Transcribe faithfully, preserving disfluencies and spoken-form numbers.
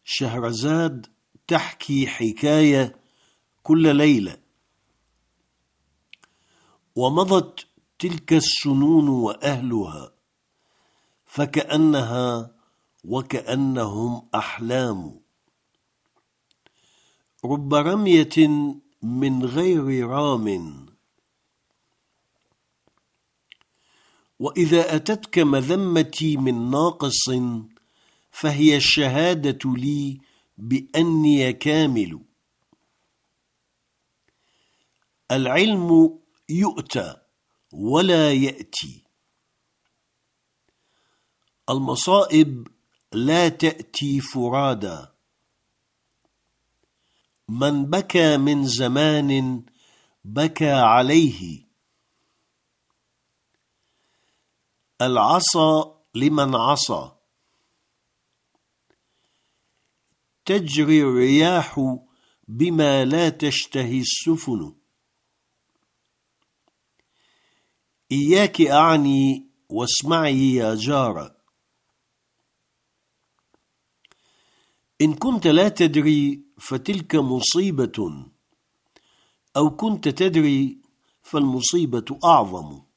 شهرزاد تحكي حكاية كل ليلة، ومضت تلك السنون وأهلها فكأنها وكأنهم أحلام. رب رمية من غير رام، وإذا أتتك مذمتي من ناقص فهي الشهادة لي بأني كامل. العلم يؤتى ولا يأتي، المصائب لا تأتي فرادى. من بكى من زمان بكى عليه، العصا لمن عصى. تجري الرياح بما لا تشتهي السفن. إياك أعني واسمعي يا جارة، إن كنت لا تدري فتلك مصيبة، أو كنت تدري فالمصيبة أعظم.